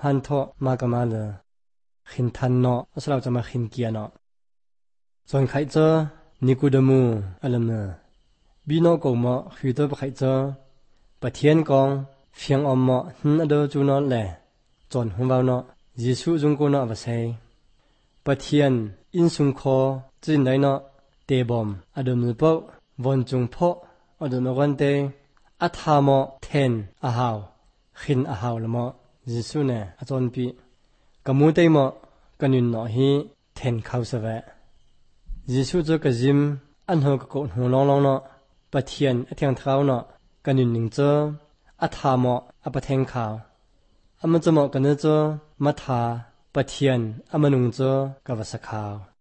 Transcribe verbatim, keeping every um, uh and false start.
ฮันโทมากมาเลยขินทันเนาะสเราจะมาขินเกียเนาะส่วนใครเจอนิกูเดมูอลัมเนบีโนกงมอคือตัวใครเจอปะเทียนกองเฟียงอมมอหนอเดจูนอแหละจนหงวาวเนาะยิสุจุงกูเนาะว่าใช่ปะเทียนอินสุงคอจินไดเนาะเตบอมอดมือเปาวันจุงพออดมกันเตอัฐามอเทนอาหาวขินอาหาวละมอยิสุเนอจนปีกมูเตมอกันยุนเนาะฮีเทนเขาสวะยิสุจะกะจิมอันหอกะกดหัวลองลองเนาะปะเทียนอเทียงเท้าเนาะกันยุนหนึ่งเจออัฐามออปะเทงขาวอมันจะมอกันเนเจอมัทาปะเทียนอมนุงเจอกะวะสะขาว